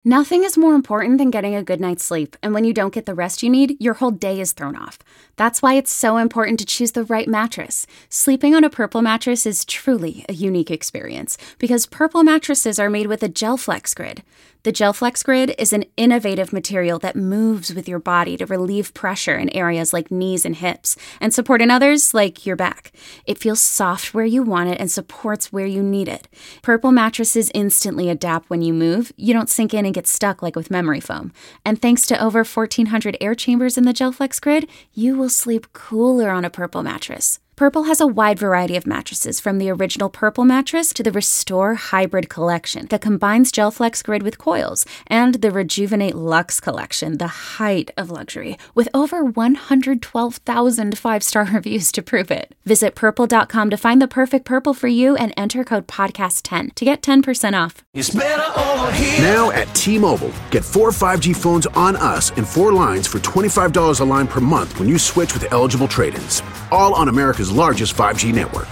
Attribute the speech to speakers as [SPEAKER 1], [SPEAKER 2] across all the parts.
[SPEAKER 1] Nothing is more important than getting a good night's sleep, and when you don't get the rest you need, your whole day is thrown off. That's why it's so important to choose the right mattress. Sleeping on a Purple mattress is truly a unique experience, because Purple mattresses are made with a GelFlex Grid. The GelFlex Grid is an innovative material that moves with your body to relieve pressure in areas like knees and hips, and support in others like your back. It feels soft where you want it and supports where you need it. Purple mattresses instantly adapt when you move. You don't sink in and get stuck like with memory foam. And thanks to over 1,400 air chambers in the GelFlex Grid, you will sleep cooler on a Purple mattress. Purple has a wide variety of mattresses, from the original Purple mattress to the Restore Hybrid collection that combines GelFlex Grid with coils, and the Rejuvenate Luxe collection, the height of luxury, with over 112,000 five-star reviews to prove it. Visit purple.com to find the perfect Purple for you and enter code podcast10 to get 10% off.
[SPEAKER 2] It's better over here.
[SPEAKER 3] Now at T-Mobile, get 4 5G phones on us and 4 lines for $25 a line per month when you switch with eligible trade-ins. All on America's largest 5G network.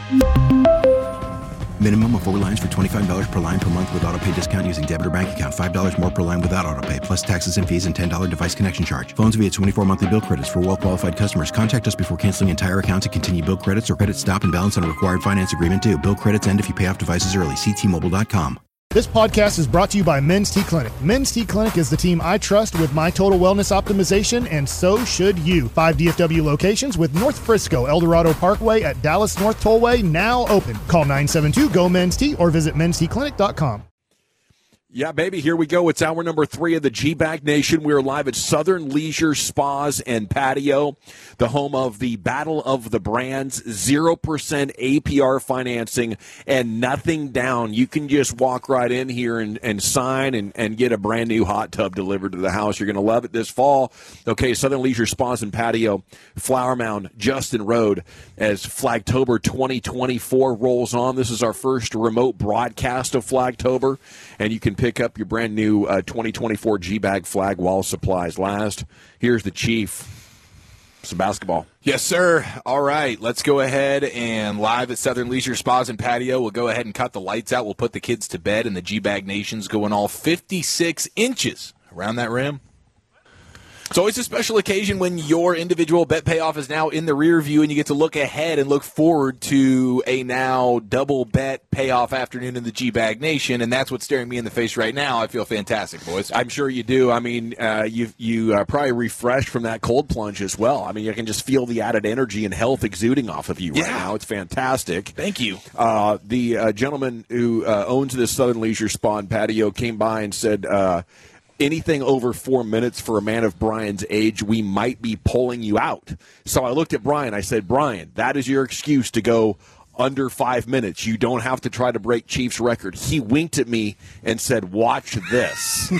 [SPEAKER 4] Minimum of 4 lines for $25 per line per month with autopay discount using debit or bank account. $5 more per line without autopay, plus taxes and fees and $10 device connection charge. Phones via 24 monthly bill credits for well-qualified customers. Contact us before canceling entire account to continue bill credits or credit stop and balance on a required finance agreement due. Bill credits end if you pay off devices early. See T-Mobile.com.
[SPEAKER 5] This podcast is brought to you by Men's T Clinic. Men's T Clinic is the team I trust with my total wellness optimization, and so should you. 5 DFW locations with North Frisco, El Dorado Parkway at Dallas North Tollway now open. Call 972-GO-MEN'S-T or visit mensteclinic.com.
[SPEAKER 6] Yeah, baby, here we go. It's hour number 3 of the G-Bag Nation. We're live at Southern Leisure Spas and Patio, the home of the Battle of the Brands, 0% APR financing and nothing down. You can just walk right in here and sign and get a brand new hot tub delivered to the house. You're going to love it this fall. Okay, Southern Leisure Spas and Patio, Flower Mound, Justin Road, as Flagtober 2024 rolls on. This is our first remote broadcast of Flagtober, and you can pick up your brand new 2024 G-Bag flag while supplies last. Here's the Chief. Some basketball.
[SPEAKER 7] Yes, sir. All right, let's go ahead and live at Southern Leisure Spas and Patio. We'll go ahead and cut the lights out. We'll put the kids to bed, and the G-Bag Nation's going all 56 inches around that rim. It's always a special occasion when your individual bet payoff is now in the rear view and you get to look ahead and look forward to a now double bet payoff afternoon in the G-Bag Nation, and that's what's staring me in the face right now. I feel fantastic, boys.
[SPEAKER 6] I'm sure you do. I mean, you probably refreshed from that cold plunge as well. I mean, you can just feel the added energy and health exuding off of you right now. It's fantastic.
[SPEAKER 7] Thank you.
[SPEAKER 6] The gentleman who owns this Southern Leisure Spa and Patio came by and said, anything over 4 minutes for a man of Brian's age, we might be pulling you out. So I looked at Brian. I said, Brian, that is your excuse to go under 5 minutes. You don't have to try to break Chief's record. He winked at me and said, watch this.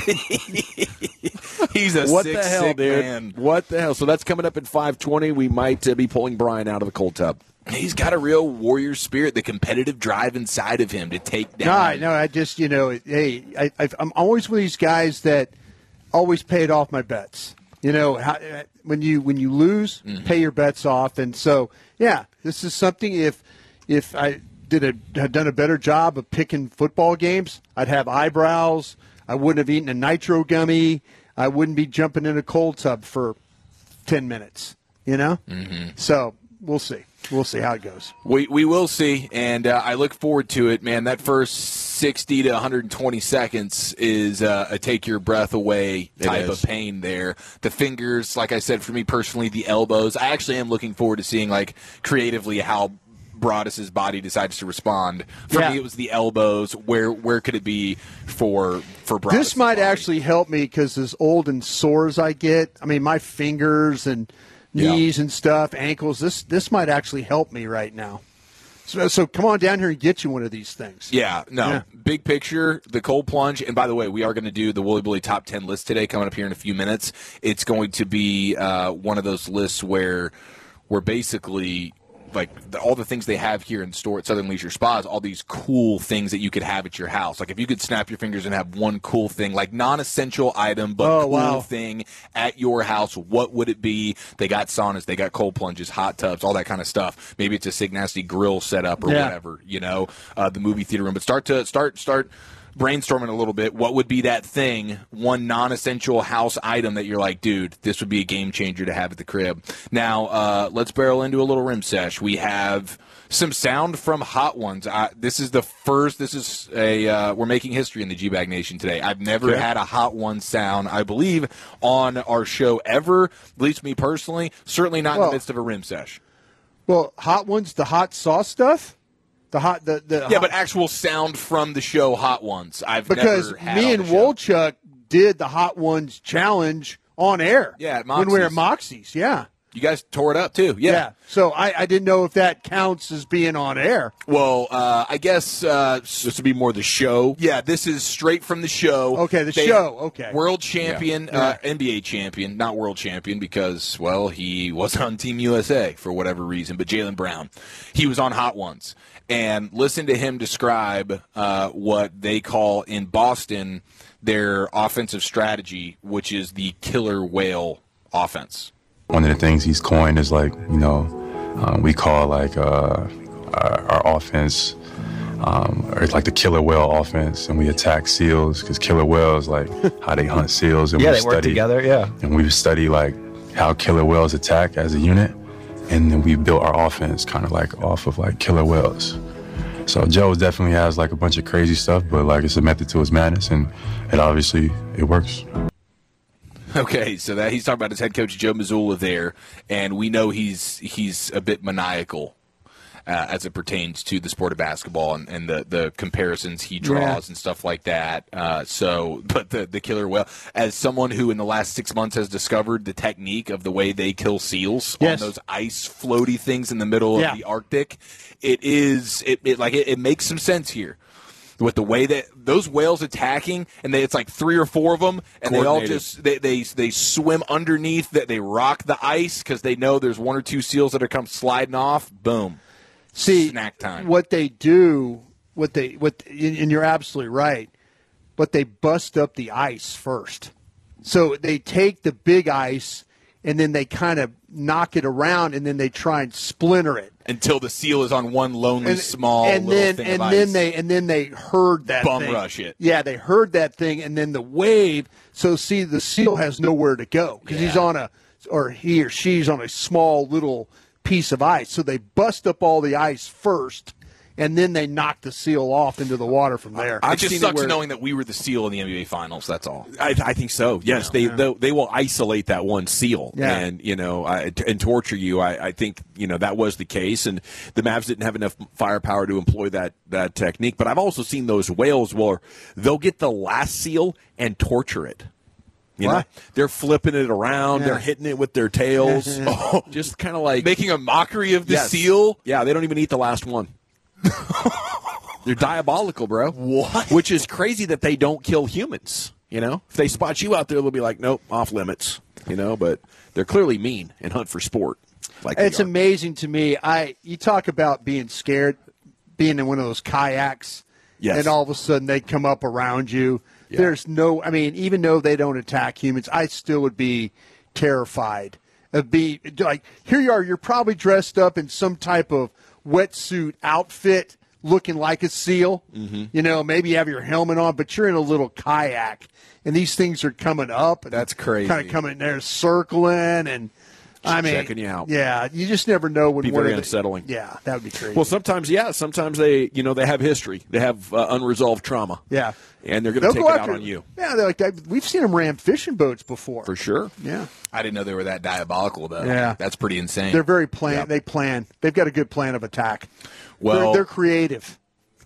[SPEAKER 7] He's a
[SPEAKER 6] what
[SPEAKER 7] sick,
[SPEAKER 6] the hell,
[SPEAKER 7] sick
[SPEAKER 6] dude?
[SPEAKER 7] man.
[SPEAKER 6] What the hell? So that's coming up at 5:20. We might be pulling Brian out of the cold tub.
[SPEAKER 7] He's got a real warrior spirit, the competitive drive inside of him to take down.
[SPEAKER 8] No, I just, hey, I'm always one of these guys that always paid off my bets. When you lose, pay your bets off. And so, yeah, this is something if I had done a better job of picking football games, I'd have eyebrows. I wouldn't have eaten a nitro gummy. I wouldn't be jumping in a cold tub for 10 minutes, So we'll see. We'll see how it goes.
[SPEAKER 7] We will see, and I look forward to it, man. That first 60 to 120 seconds is a take-your-breath-away type of pain there. The fingers, like I said, for me personally, the elbows. I actually am looking forward to seeing, creatively how Broadus's body decides to respond. For me, it was the elbows. Where could it be for Broadus?
[SPEAKER 8] This might actually help me because as old and sore as I get, I mean, my fingers and knees and stuff, ankles, this might actually help me right now. So come on down here and get you one of these things.
[SPEAKER 7] Big picture, the cold plunge. And by the way, we are going to do the Wooly Bully Top 10 list today coming up here in a few minutes. It's going to be one of those lists where we're basically all the things they have here in store at Southern Leisure Spas, all these cool things that you could have at your house. Like if you could snap your fingers and have one cool thing, like non-essential item, but cool thing at your house, what would it be? They got saunas, they got cold plunges, hot tubs, all that kind of stuff. Maybe it's a Sig Nasty grill setup or whatever, the movie theater room. But start brainstorming a little bit, what would be that thing, one non-essential house item that you're like, dude, this would be a game changer to have at the crib. Now, let's barrel into a little rim sesh. We have some sound from Hot Ones. This is we're making history in the G-Bag Nation today. I've never had a Hot One sound, I believe, on our show ever, at least me personally, certainly not in the midst of a rim sesh.
[SPEAKER 8] Well, Hot Ones, the hot sauce stuff?
[SPEAKER 7] But actual sound from the show Hot Ones.
[SPEAKER 8] Because me and Wolchuk did the Hot Ones challenge on air.
[SPEAKER 7] Yeah,
[SPEAKER 8] when we were at Moxie's, yeah.
[SPEAKER 7] You guys tore it up, too. Yeah.
[SPEAKER 8] So I didn't know if that counts as being on air.
[SPEAKER 7] Well, I guess
[SPEAKER 6] this would be more the show.
[SPEAKER 7] Yeah, this is straight from the show.
[SPEAKER 8] Okay, show. Okay.
[SPEAKER 7] World champion, NBA champion, not world champion because, well, he was on Team USA for whatever reason, but Jaylen Brown. He was on Hot Ones. And listen to him describe what they call in Boston their offensive strategy, which is the killer whale offense.
[SPEAKER 2] One of the things he's coined is we call our offense or it's like the killer whale offense, and we attack seals because killer whales how they hunt seals, and
[SPEAKER 9] they work together. Yeah,
[SPEAKER 2] and we study how killer whales attack as a unit, and then we built our offense kind of off of killer whales. So Joe definitely has a bunch of crazy stuff, but it's a method to his madness, and it works.
[SPEAKER 7] Okay, so that he's talking about his head coach Joe Mazzulla there, and we know he's a bit maniacal as it pertains to the sport of basketball and the comparisons he draws and stuff like that. But the killer whale, as someone who in the last 6 months has discovered the technique of the way they kill seals on those ice floaty things in the middle of the Arctic, it makes some sense here. With the way that those whales attacking, and it's 3 or 4 of them, and they all just they swim underneath, that they rock the ice because they know there's 1 or 2 seals that are come sliding off. Boom, snack time.
[SPEAKER 8] What they do, and you're absolutely right, but they bust up the ice first. So they take the big ice and then they kind of knock it around, and then they try and splinter it
[SPEAKER 7] until the seal is on one lonely small little thing of ice.
[SPEAKER 8] And then they herd that thing.
[SPEAKER 7] Rush it.
[SPEAKER 8] Yeah, they herd that thing, and then the wave. So see, the seal has nowhere to go because he's on he or she's on a small little piece of ice. So they bust up all the ice first, and then they knock the seal off into the water from there.
[SPEAKER 7] It just sucks knowing that we were the seal in the NBA Finals. That's all.
[SPEAKER 6] I think so. Yes, they will isolate that one seal and and torture you. I think that was the case, and the Mavs didn't have enough firepower to employ that technique. But I've also seen those whales where they'll get the last seal and torture it. You know, they're flipping it around. They're hitting it with their tails, just kind of
[SPEAKER 7] making a mockery of the seal.
[SPEAKER 6] Yeah, they don't even eat the last one. They're diabolical, bro.
[SPEAKER 7] What?
[SPEAKER 6] Which is crazy that they don't kill humans. If they spot you out there, they'll be like, nope, off limits. But they're clearly mean and hunt for sport.
[SPEAKER 8] It's amazing to me. You talk about being scared, being in one of those kayaks, and all of a sudden they come up around you. Yeah. There's no, even though they don't attack humans, I still would be terrified of being here you are, you're probably dressed up in some type of wetsuit outfit looking like a seal. Mm-hmm. Maybe you have your helmet on, but you're in a little kayak, and these things are coming up. And
[SPEAKER 6] that's crazy.
[SPEAKER 8] Kind of coming there, circling, and
[SPEAKER 6] checking you out.
[SPEAKER 8] Yeah, you just never know when.
[SPEAKER 6] Be very unsettling.
[SPEAKER 8] Yeah, that would be crazy.
[SPEAKER 6] Well, sometimes they, they have history. They have unresolved trauma.
[SPEAKER 8] Yeah,
[SPEAKER 6] and they're going to take it out on you.
[SPEAKER 8] Yeah, they're like that. We've seen them ram fishing boats before.
[SPEAKER 6] For sure.
[SPEAKER 8] Yeah,
[SPEAKER 7] I didn't know they were that diabolical, though.
[SPEAKER 8] Yeah,
[SPEAKER 7] that's pretty insane.
[SPEAKER 8] They're very They plan. They've got a good plan of attack.
[SPEAKER 7] Well,
[SPEAKER 8] they're creative.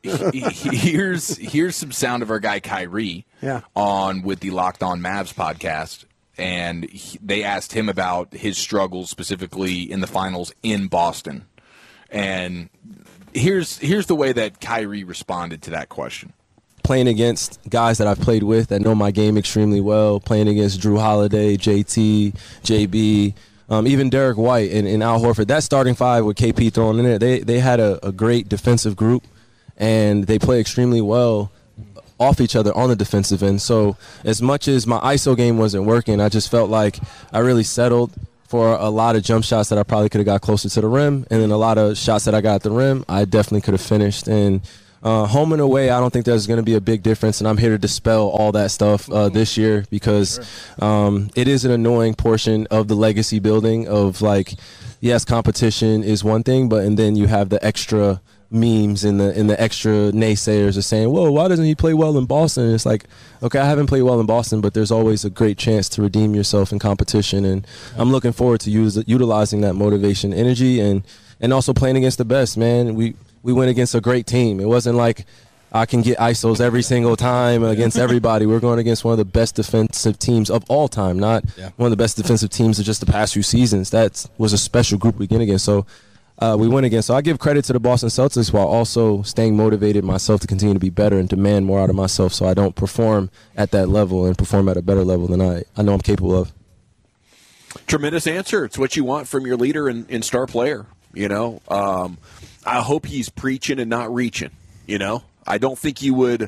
[SPEAKER 7] Here's some sound of our guy Kyrie. On with the Locked On Mavs podcast. And they asked him about his struggles specifically in the finals in Boston. And here's the way that Kyrie responded to that question.
[SPEAKER 9] Playing against guys that I've played with that know my game extremely well, playing against Drew Holiday, JT, JB, even Derek White and Al Horford, that starting five with KP thrown in there, they had a great defensive group, and they play extremely well off each other on the defensive end. So as much as my ISO game wasn't working, I just felt like I really settled for a lot of jump shots that I probably could have got closer to the rim, and then a lot of shots that I got at the rim, I definitely could have finished. And Home and away, I don't think there's going to be a big difference, and I'm here to dispel all that stuff this year because it is an annoying portion of the legacy building of, like, yes, competition is one thing, and then you have the extra memes and the extra naysayers are saying, whoa, why doesn't he play well in Boston? And it's like, okay, I haven't played well in Boston, but there's always a great chance to redeem yourself in competition, and I'm looking forward to utilizing that motivation, energy, and also playing against the best, man. We went against a great team. It wasn't like I can get ISOs every single time against everybody. We're going against one of the best defensive teams of all time, not one of the best defensive teams of just the past few seasons. That was a special group we went against. So we went against. So I give credit to the Boston Celtics while also staying motivated myself to continue to be better and demand more out of myself so I don't perform at that level and perform at a better level than I know I'm capable of.
[SPEAKER 6] Tremendous answer. It's what you want from your leader and star player. You know, I hope he's preaching and not reaching. You know, I don't think you would,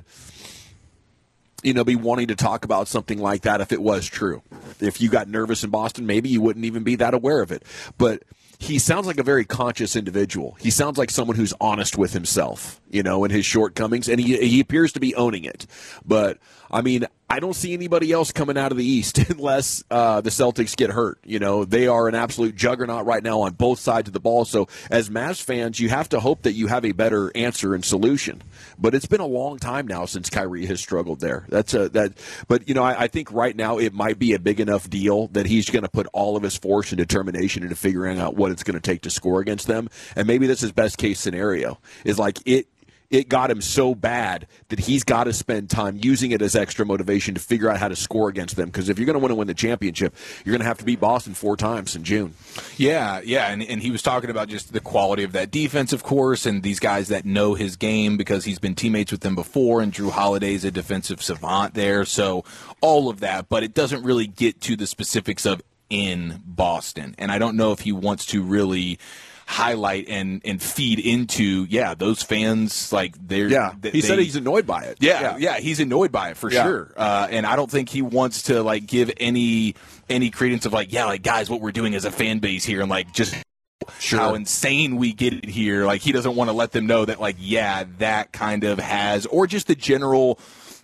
[SPEAKER 6] be wanting to talk about something like that if it was true. If you got nervous in Boston, maybe you wouldn't even be that aware of it. But he sounds like a very conscious individual. He sounds like someone who's honest with himself, and his shortcomings, and he appears to be owning it. But, I mean, I don't see anybody else coming out of the East unless the Celtics get hurt. They are an absolute juggernaut right now on both sides of the ball. So as Mavs fans, you have to hope that you have a better answer and solution. But it's been a long time now since Kyrie has struggled there. But I think right now it might be a big enough deal that he's going to put all of his force and determination into figuring out what it's going to take to score against them. And maybe this is best case scenario is like it got him so bad that he's got to spend time using it as extra motivation to figure out how to score against them. Because if you're going to want to win the championship, you're going to have to beat Boston 4 times in June.
[SPEAKER 7] Yeah, and he was talking about just the quality of that defense, of course, and these guys that know his game because he's been teammates with them before, and Drew Holiday's a defensive savant there. So all of that, but it doesn't really get to the specifics of in Boston. And I don't know if he wants to really highlight and feed into those fans, like
[SPEAKER 6] he said he's annoyed by it.
[SPEAKER 7] He's annoyed by it for sure, and I don't think he wants to like give any credence of like guys, what we're doing as a fan base here, and like just how insane we get it here. Like he doesn't want to let them know that that kind of has, or just the general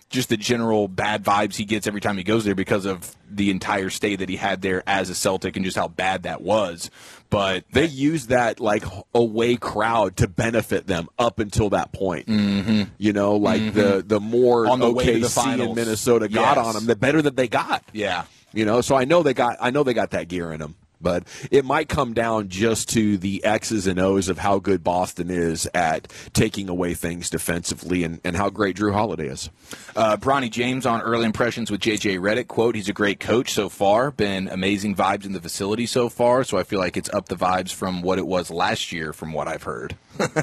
[SPEAKER 7] bad vibes he gets every time he goes there because of the entire stay that he had there as a Celtic and just how bad that was. But
[SPEAKER 6] they use that like away crowd to benefit them up until that point.
[SPEAKER 7] Mm-hmm.
[SPEAKER 6] The more
[SPEAKER 7] on the
[SPEAKER 6] OKC
[SPEAKER 7] way to the finals
[SPEAKER 6] and Minnesota got on them, the better that they got.
[SPEAKER 7] Yeah.
[SPEAKER 6] So I know they got that gear in them. But it might come down just to the X's and O's of how good Boston is at taking away things defensively and how great Drew Holiday is.
[SPEAKER 7] Bronny James on early impressions with JJ Redick, quote, he's a great coach so far, been amazing vibes in the facility so far, so I feel like it's up the vibes from what it was last year from what I've heard.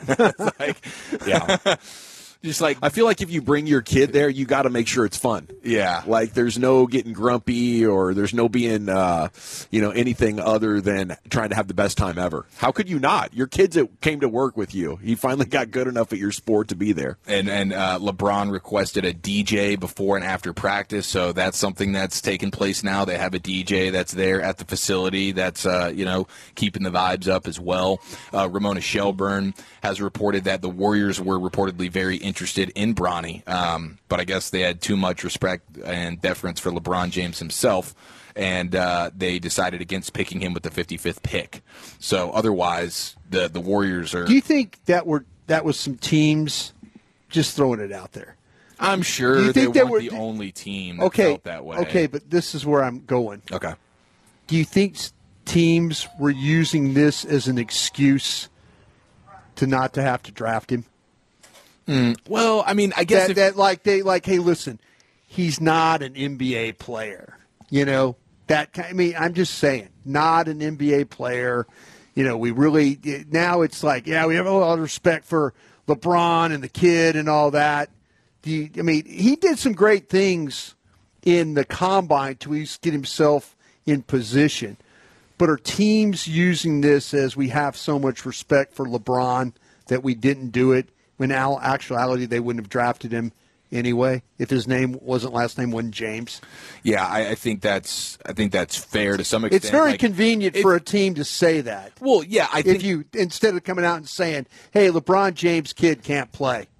[SPEAKER 6] Just like I feel like if you bring your kid there, you got to make sure it's fun.
[SPEAKER 7] Yeah,
[SPEAKER 6] like there's no getting grumpy or there's no being anything other than trying to have the best time ever. How could you not? Your kids that came to work with you, he finally got good enough at your sport to be there.
[SPEAKER 7] And LeBron requested a DJ before and after practice, so that's something that's taking place now. They have a DJ that's there at the facility that's keeping the vibes up as well. Ramona Shelburne has reported that the Warriors were reportedly very interested in Bronny, but I guess they had too much respect and deference for LeBron James himself, and they decided against picking him with the 55th pick. So otherwise, the Warriors are.
[SPEAKER 8] Do you think that was some teams just throwing it out there?
[SPEAKER 7] I'm sure they weren't the only team that felt that way.
[SPEAKER 8] Okay, but this is where I'm going.
[SPEAKER 7] Okay.
[SPEAKER 8] Do you think teams were using this as an excuse to not to have to draft him?
[SPEAKER 7] Well, I mean, I guess
[SPEAKER 8] hey, listen, he's not an NBA player. I'm just saying, not an NBA player. We really now it's like, we have a lot of respect for LeBron and the kid and all that. He did some great things in the combine to at least get himself in position. But are teams using this as we have so much respect for LeBron that we didn't do it? When in actuality they wouldn't have drafted him anyway if his last name wasn't James.
[SPEAKER 7] Yeah, I think that's fair to some extent.
[SPEAKER 8] It's very convenient for a team to say that.
[SPEAKER 7] Well, yeah, I think
[SPEAKER 8] if you instead of coming out and saying, "Hey, LeBron James kid can't play,"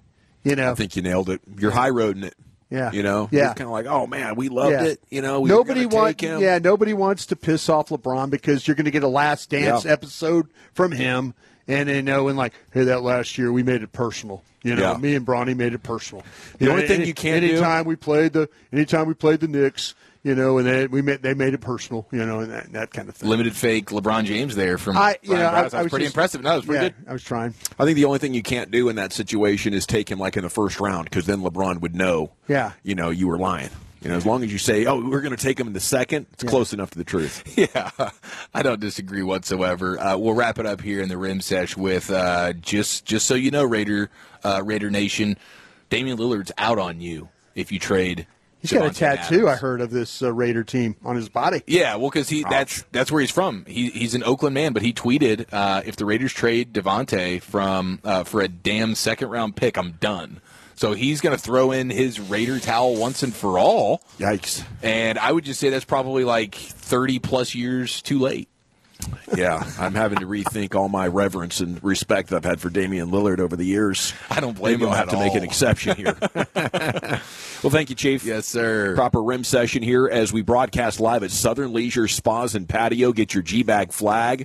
[SPEAKER 8] You know,
[SPEAKER 6] I think you nailed it. You're high roading it.
[SPEAKER 8] Yeah.
[SPEAKER 6] You know,
[SPEAKER 8] yeah.
[SPEAKER 6] You're kind of like, oh man, we loved it. You know, we
[SPEAKER 8] nobody
[SPEAKER 6] take him.
[SPEAKER 8] Yeah, nobody wants to piss off LeBron because you're going to get a Last Dance episode from him, and they know, and like, hey, that last year we made it personal. You know, me and Bronny made it personal.
[SPEAKER 6] The only thing you can't do.
[SPEAKER 8] Anytime we played the Knicks. You know, and they made it personal, you know, and that kind of thing.
[SPEAKER 7] Limited fake LeBron James there from Brian Browse. That was pretty impressive. No, it was pretty good.
[SPEAKER 8] I was trying.
[SPEAKER 6] I think the only thing you can't do in that situation is take him like in the first round, because then LeBron would know, you know, you were lying. You know, as long as you say, oh, we're going to take him in the second, it's close enough to the truth.
[SPEAKER 7] Yeah, I don't disagree whatsoever. We'll wrap it up here in the Rim Sesh with just so you know, Raider Nation, Damian Lillard's out on you if you trade.
[SPEAKER 8] He's got a tattoo, I heard, of this Raider team on his body.
[SPEAKER 7] Yeah, well, because that's where he's from. He's an Oakland man, but he tweeted, if the Raiders trade Devontae for a damn second-round pick, I'm done. So he's going to throw in his Raider towel once and for all.
[SPEAKER 6] Yikes.
[SPEAKER 7] And I would just say that's probably like 30-plus years too late.
[SPEAKER 6] Yeah, I'm having to rethink all my reverence and respect I've had for Damian Lillard over the years.
[SPEAKER 7] I don't blame him.
[SPEAKER 6] I'll have to make an exception here. Well, thank you, Chief.
[SPEAKER 7] Yes, sir.
[SPEAKER 6] Proper rim session here as we broadcast live at Southern Leisure Spas and Patio. Get your G-Bag flag.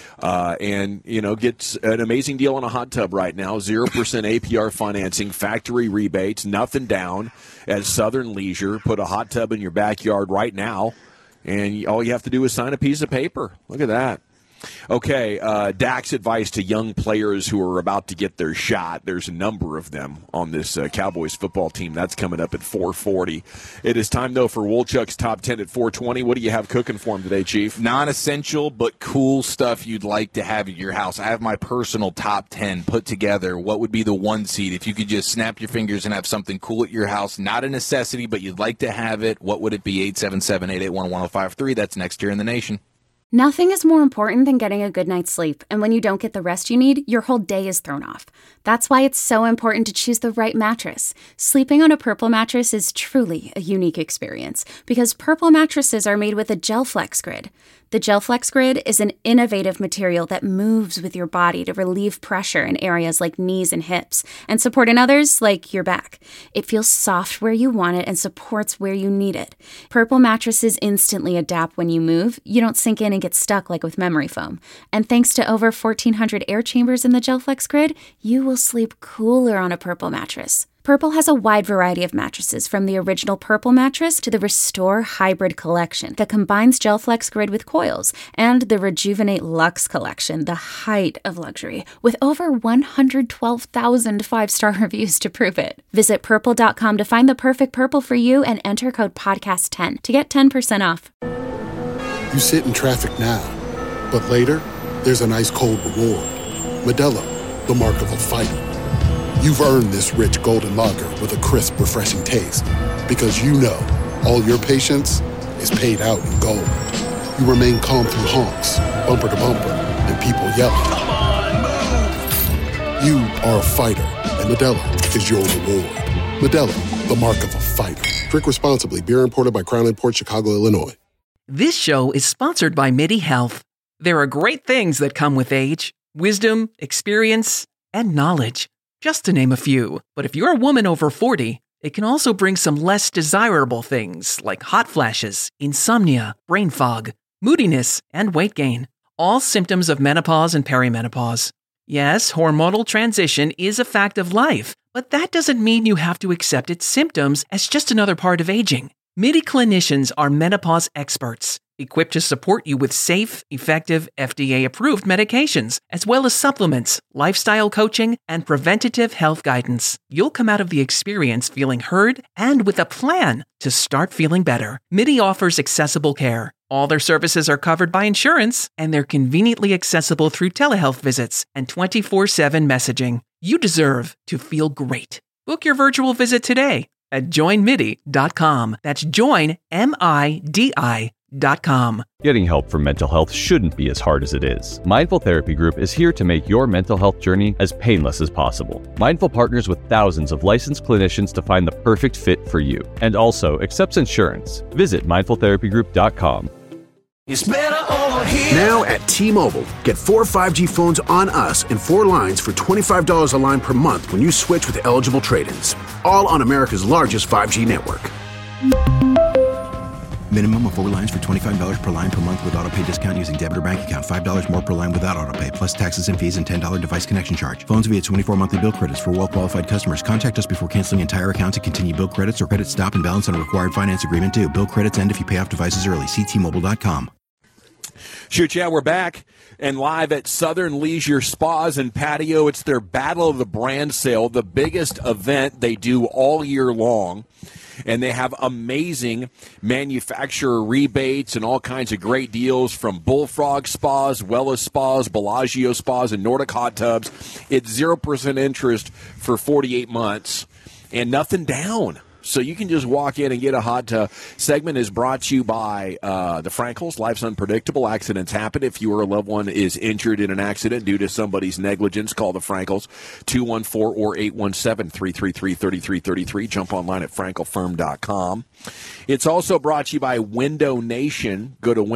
[SPEAKER 6] And, you know, get an amazing deal on a hot tub right now. 0% APR financing, factory rebates, nothing down at Southern Leisure. Put a hot tub in your backyard right now. And all you have to do is sign a piece of paper. Look at that. Okay, Dak's advice to young players who are about to get their shot. There's a number of them on this Cowboys football team. That's coming up at 4:40. It is time, though, for Wolchuk's Top 10 at 4:20. What do you have cooking for him today, Chief?
[SPEAKER 7] Non-essential but cool stuff you'd like to have at your house. I have my personal Top 10 put together. What would be the one seed if you could just snap your fingers and have something cool at your house? Not a necessity, but you'd like to have it. What would it be? 877-881-1053. That's next here in the nation.
[SPEAKER 1] Nothing is more important than getting a good night's sleep, and when you don't get the rest you need, your whole day is thrown off. That's why it's so important to choose the right mattress. Sleeping on a Purple mattress is truly a unique experience, because Purple mattresses are made with a GelFlex Grid. The GelFlex Grid is an innovative material that moves with your body to relieve pressure in areas like knees and hips, and support in others like your back. It feels soft where you want it and supports where you need it. Purple mattresses instantly adapt when you move. You don't sink in and get stuck like with memory foam. And thanks to over 1,400 air chambers in the GelFlex Grid, you will sleep cooler on a Purple mattress. Purple has a wide variety of mattresses, from the original Purple mattress to the Restore Hybrid collection that combines GelFlex Grid with coils, and the Rejuvenate Luxe collection, the height of luxury, with over 112,000 five-star reviews to prove it. Visit Purple.com to find the perfect Purple for you and enter code PODCAST10 to get 10% off.
[SPEAKER 10] You sit in traffic now, but later, there's an ice-cold reward. Modelo, the mark of a fighter. You've earned this rich golden lager with a crisp, refreshing taste. Because you know all your patience is paid out in gold. You remain calm through honks, bumper to bumper, and people yelling. Come on, move! You are a fighter, and Modelo is your reward. Modelo, the mark of a fighter. Drink responsibly. Beer imported by Crown Imports, Chicago, Illinois.
[SPEAKER 11] This show is sponsored by MIDI Health. There are great things that come with age. Wisdom, experience, and knowledge. Just to name a few. But if you're a woman over 40, it can also bring some less desirable things like hot flashes, insomnia, brain fog, moodiness, and weight gain. All symptoms of menopause and perimenopause. Yes, hormonal transition is a fact of life, but that doesn't mean you have to accept its symptoms as just another part of aging. MIDI clinicians are menopause experts, equipped to support you with safe, effective, FDA-approved medications, as well as supplements, lifestyle coaching, and preventative health guidance. You'll come out of the experience feeling heard and with a plan to start feeling better. MIDI offers accessible care. All their services are covered by insurance, and they're conveniently accessible through telehealth visits and 24/7 messaging. You deserve to feel great. Book your virtual visit today at joinmidi.com. That's joinmidi.com.
[SPEAKER 12] Getting help for mental health shouldn't be as hard as it is. Mindful Therapy Group is here to make your mental health journey as painless as possible. Mindful partners with thousands of licensed clinicians to find the perfect fit for you, and also accepts insurance. Visit mindfultherapygroup.com.
[SPEAKER 3] It's better over here. Now at T-Mobile, get 4 5G phones on us and 4 lines for $25 a line per month when you switch with eligible trade-ins. All on America's largest 5G network.
[SPEAKER 4] Minimum of 4 lines for $25 per line per month with auto pay discount using debit or bank account. $5 more per line without auto pay, plus taxes and fees and $10 device connection charge. Phones via 24 monthly bill credits for well-qualified customers. Contact us before canceling entire account to continue bill credits or credit stop and balance on a required finance agreement due. Bill credits end if you pay off devices early. See T-Mobile.com.
[SPEAKER 6] Shoot, yeah, we're back and live at Southern Leisure Spas and Patio. It's their Battle of the Brand sale, the biggest event they do all year long. And they have amazing manufacturer rebates and all kinds of great deals from Bullfrog Spas, Wella Spas, Bellagio Spas, and Nordic Hot Tubs. It's 0% interest for 48 months and nothing down. So you can just walk in and get a hot tub. Segment is brought to you by the Frankels. Life's unpredictable. Accidents happen. If you or a loved one is injured in an accident due to somebody's negligence, call the Frankels, 214 or 817-333-3333. Jump online at frankelfirm.com. It's also brought to you by Window Nation. Go to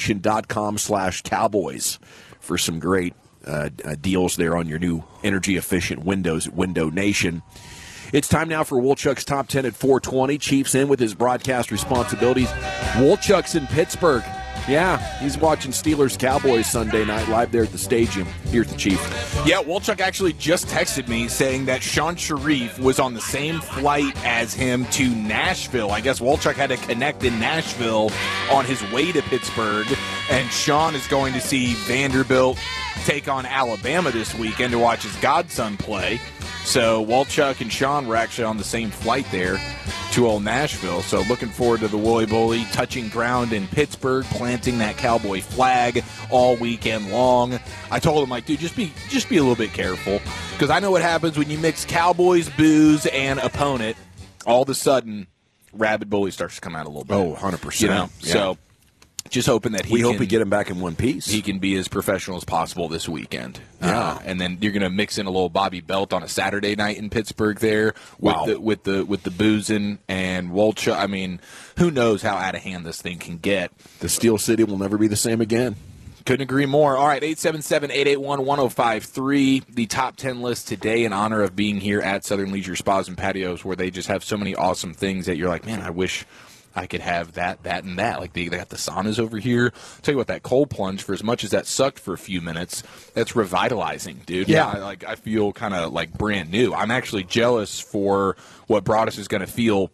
[SPEAKER 6] windownation.com/Cowboys for some great deals there on your new energy-efficient windows at Window Nation. It's time now for Wolchuk's Top 10 at 420. Chief's in with his broadcast responsibilities. Wolchuk's in Pittsburgh. Yeah, he's watching Steelers-Cowboys Sunday night live there at the stadium. Here's the Chief.
[SPEAKER 7] Yeah, Wolchuk actually just texted me saying that Sean Sharif was on the same flight as him to Nashville. I guess Wolchuk had to connect in Nashville on his way to Pittsburgh, and Sean is going to see Vanderbilt take on Alabama this weekend to watch his godson play. So Wolchuk and Sean were actually on the same flight there to old Nashville. So looking forward to the Wooly Bully touching ground in Pittsburgh, planting that Cowboy flag all weekend long. I told him, like, dude, just be a little bit careful, because I know what happens when you mix Cowboys, booze, and opponent. All of a sudden, Rabid Bully starts to come out a little bit.
[SPEAKER 6] Oh, 100%.
[SPEAKER 7] You know? Yeah. So just hoping that
[SPEAKER 6] we hope we get him back in one piece.
[SPEAKER 7] He can be as professional as possible this weekend.
[SPEAKER 6] Yeah,
[SPEAKER 7] and then you're going to mix in a little Bobby Belt on a Saturday night in Pittsburgh there with the boozing and Wolchuk. I mean, who knows how out of hand this thing can get?
[SPEAKER 6] The Steel City will never be the same again.
[SPEAKER 7] Couldn't agree more. All right, 877-881-1053. The top 10 list today in honor of being here at Southern Leisure Spas and Patios, where they just have so many awesome things that you're like, man, I wish I could have that, and that. Like, they got the saunas over here. I'll tell you what, that cold plunge, for as much as that sucked for a few minutes, that's revitalizing, dude.
[SPEAKER 6] Yeah.
[SPEAKER 7] I feel kind of like brand new. I'm actually jealous for what Broadus is going to feel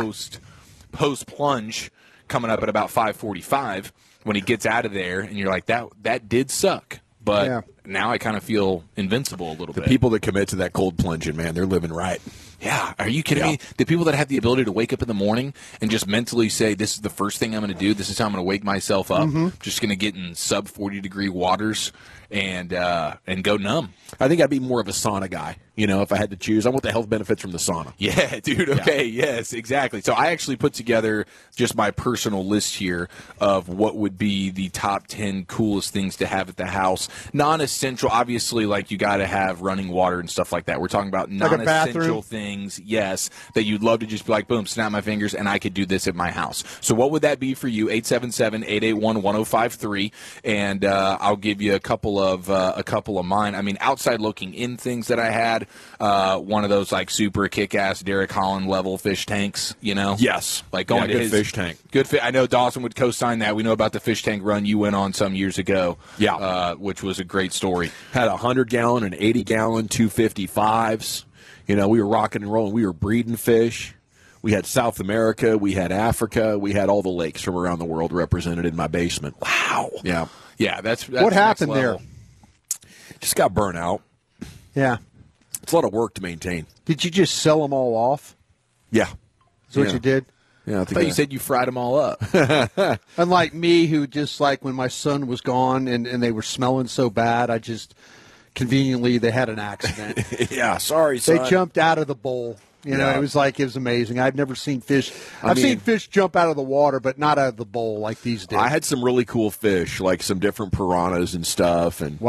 [SPEAKER 7] post plunge coming up at about 5:45 when he gets out of there, and you're like, that did suck. But now I kind of feel invincible a little bit.
[SPEAKER 6] The people that commit to that cold plunging, man, they're living right.
[SPEAKER 7] Yeah, are you kidding me? The people that have the ability to wake up in the morning and just mentally say, this is the first thing I'm going to do, this is how I'm going to wake myself up, just going to get in sub 40-degree waters and go numb.
[SPEAKER 6] I think I'd be more of a sauna guy, if I had to choose. I want the health benefits from the sauna.
[SPEAKER 7] Yeah, dude, okay, yes, exactly. So I actually put together just my personal list here of what would be the top 10 coolest things to have at the house. Non-essential, obviously, like you got to have running water and stuff like that. We're talking about non-essential things, yes, that you'd love to just be like, boom, snap my fingers, and I could do this at my house. So what would that be for you? 877-881-1053, and I'll give you a couple of mine. I mean, outside looking in things that I had, one of those like super kick-ass Derek Holland level fish tanks,
[SPEAKER 6] Yes.
[SPEAKER 7] Like going to his
[SPEAKER 6] fish tank.
[SPEAKER 7] Good fish. I know Dawson would co-sign that. We know about the fish tank run you went on some years ago.
[SPEAKER 6] Yeah.
[SPEAKER 7] Which was a great story.
[SPEAKER 6] Had 100-gallon and 80-gallon 255s. We were rocking and rolling. We were breeding fish. We had South America. We had Africa. We had all the lakes from around the world represented in my basement.
[SPEAKER 7] Wow.
[SPEAKER 6] Yeah.
[SPEAKER 7] Yeah, that's
[SPEAKER 8] what happened there?
[SPEAKER 6] Just got burnt out.
[SPEAKER 8] Yeah.
[SPEAKER 6] It's a lot of work to maintain.
[SPEAKER 8] Did you just sell them all off?
[SPEAKER 6] Yeah.
[SPEAKER 8] Is what you did?
[SPEAKER 6] Yeah,
[SPEAKER 7] I thought you said you fried them all up.
[SPEAKER 8] Unlike me, who just like when my son was gone and they were smelling so bad, I just conveniently they had an accident.
[SPEAKER 6] Yeah, sorry, son.
[SPEAKER 8] They jumped out of the bowl. It was amazing. I've never seen fish. I've seen fish jump out of the water, but not out of the bowl like these did.
[SPEAKER 6] I had some really cool fish, like some different piranhas and stuff, and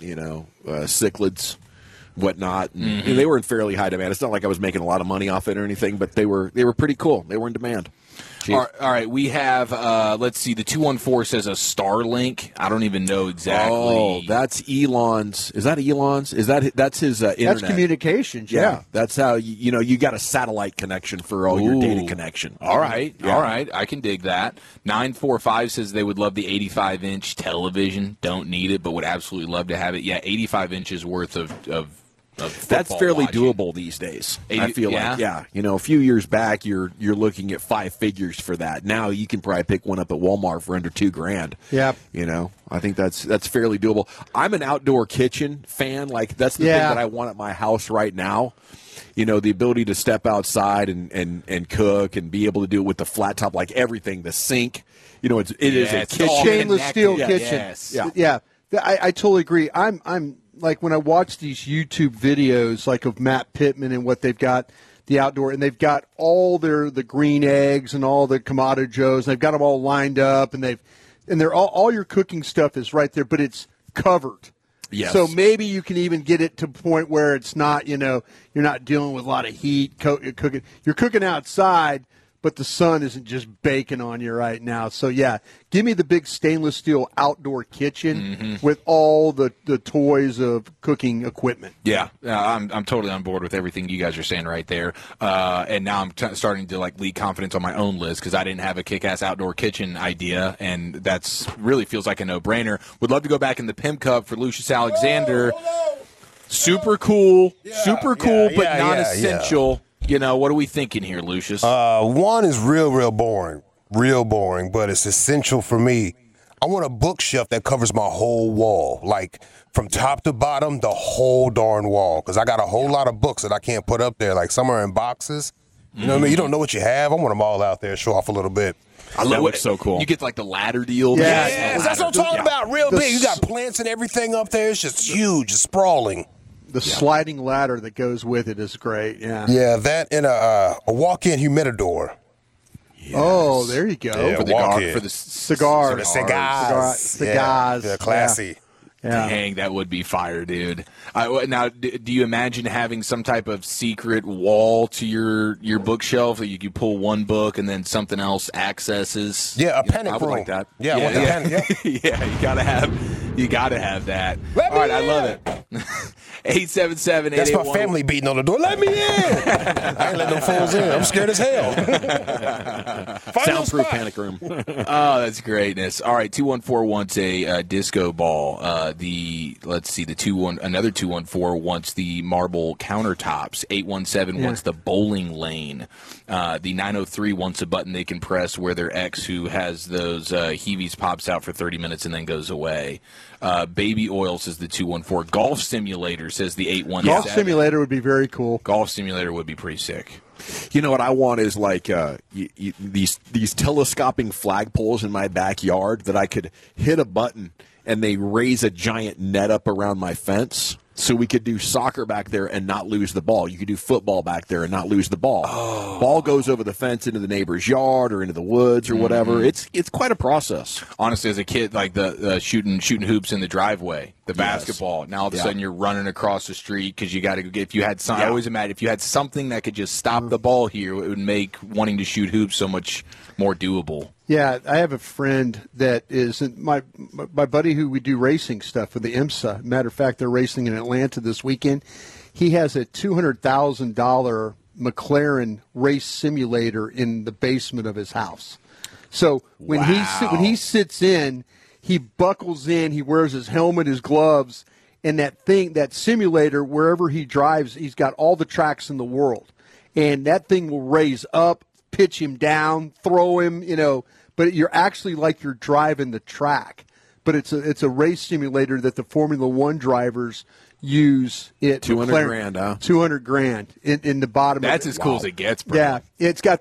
[SPEAKER 6] cichlids, whatnot. And they were in fairly high demand. It's not like I was making a lot of money off it or anything, but they were pretty cool. They were in demand. Chief.
[SPEAKER 7] All right, we have, let's see, the 214 says a Starlink. I don't even know exactly.
[SPEAKER 6] Oh, that's Elon's. Is that Elon's? That's his internet?
[SPEAKER 8] That's communications, yeah.
[SPEAKER 6] That's how, you got a satellite connection for all your data connection.
[SPEAKER 7] All right, I can dig that. 945 says they would love the 85-inch television. Don't need it, but would absolutely love to have it. Yeah, 85 inches worth of
[SPEAKER 6] that's fairly
[SPEAKER 7] watching.
[SPEAKER 6] Doable these days. I feel like,
[SPEAKER 7] yeah.
[SPEAKER 6] A few years back, you're looking at 5 figures for that. Now you can probably pick one up at Walmart for under $2,000.
[SPEAKER 8] Yeah,
[SPEAKER 6] I think that's fairly doable. I'm an outdoor kitchen fan. Like that's the thing that I want at my house right now. The ability to step outside and cook and be able to do it with the flat top, like everything, the sink. It is a kitchen.
[SPEAKER 8] Stainless steel kitchen.
[SPEAKER 7] Yes.
[SPEAKER 8] Yeah. I totally agree. I'm like when I watch these YouTube videos like of Matt Pittman and what they've got the outdoor, and they've got all the green eggs and all the Kamado Joes, and they've got them all lined up, and they're all your cooking stuff is right there, but it's covered.
[SPEAKER 6] Yes.
[SPEAKER 8] So maybe you can even get it to a point where it's not, you're not dealing with a lot of heat cooking. You're cooking outside, but the sun isn't just baking on you right now. So, yeah, give me the big stainless steel outdoor kitchen with all the toys of cooking equipment.
[SPEAKER 7] Yeah, I'm totally on board with everything you guys are saying right there. And now I'm starting to lead confidence on my own list because I didn't have a kick-ass outdoor kitchen idea, and that's really feels like a no-brainer. Would love to go back in the Pim Cup for Lucius Alexander. Super cool, but non-essential. What are we thinking here, Lucius?
[SPEAKER 13] One is real boring, but it's essential for me. I want a bookshelf that covers my whole wall, like from top to bottom, the whole darn wall, because I got a whole lot of books that I can't put up there, like some are in boxes. You know what I mean? You don't know what you have. I want them all out there, show off a little bit.
[SPEAKER 6] I love it. So cool.
[SPEAKER 7] You get the ladder deal.
[SPEAKER 13] Yeah, that's what I'm talking about. Real big. You got plants and everything up there. It's just huge, it's sprawling.
[SPEAKER 8] The sliding ladder that goes with it is great. Yeah.
[SPEAKER 13] Yeah, that and a walk-in humidor.
[SPEAKER 8] Yes. Oh, there you go.
[SPEAKER 13] Yeah,
[SPEAKER 7] for the
[SPEAKER 8] cigars.
[SPEAKER 13] For the cigars. Yeah, classy.
[SPEAKER 8] Yeah.
[SPEAKER 7] Dang, that would be fire, dude. Now, do you imagine having some type of secret wall to your bookshelf that you can pull one book and then something else accesses?
[SPEAKER 13] Yeah, a panic
[SPEAKER 7] I would
[SPEAKER 13] room.
[SPEAKER 7] like that.
[SPEAKER 13] Yeah, I want the panic.
[SPEAKER 7] Yeah, you gotta have that. All right, I love it. 877-881.
[SPEAKER 13] That's my family beating on the door. Let me in. I ain't letting them fools in. I'm scared as hell.
[SPEAKER 6] Soundproof panic room.
[SPEAKER 7] Oh, that's greatness. All right, 214 wants a disco ball. Another 214 wants the marble countertops. 817 wants the bowling lane. The 903 wants a button they can press where their ex who has those heavies pops out for 30 minutes and then goes away. Baby oil says the 214. Golf simulator says the 817.
[SPEAKER 8] Golf simulator would be very cool.
[SPEAKER 7] Golf simulator would be pretty sick.
[SPEAKER 6] You know what I want is like these telescoping flagpoles in my backyard that I could hit a button and they raise a giant net up around my fence. So we could do soccer back there and not lose the ball. You could do football back there and not lose the ball. Oh. Ball goes over the fence into the neighbor's yard or into the woods or whatever. It's quite a process.
[SPEAKER 7] Honestly, as a kid, like the shooting hoops in the driveway, the basketball. Now all of a sudden you're running across the street because you got to go get. If you had some, I always imagine if you had something that could just stop the ball here, it would make wanting to shoot hoops so much more doable.
[SPEAKER 8] Yeah, I have a friend that is my buddy who we do racing stuff with the IMSA. Matter of fact, they're racing in Atlanta this weekend. He has a $200,000 McLaren race simulator in the basement of his house. So when he sits in, he buckles in, he wears his helmet, his gloves, and that simulator, wherever he drives, he's got all the tracks in the world. And that thing will raise up, pitch him down, throw him, but you're actually like you're driving the track. But it's a race simulator that the Formula One drivers use. It
[SPEAKER 6] $200,000, huh?
[SPEAKER 8] $200,000 in the bottom.
[SPEAKER 7] That's
[SPEAKER 8] of it.
[SPEAKER 7] as cool as it gets, bro.
[SPEAKER 8] Yeah, it's got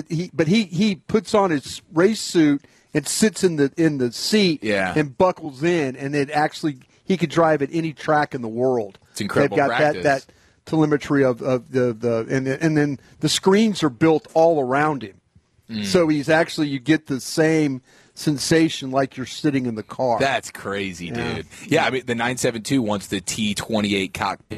[SPEAKER 8] he puts on his race suit and sits in the seat and buckles in, and he could drive at any track in the world.
[SPEAKER 7] It's incredible.
[SPEAKER 8] They've got
[SPEAKER 7] practice.
[SPEAKER 8] that telemetry of the and then the screens are built all around him. So you get the same sensation like you're sitting in the car.
[SPEAKER 7] That's crazy, dude. Yeah, I mean, the 972 wants the T28 cockpit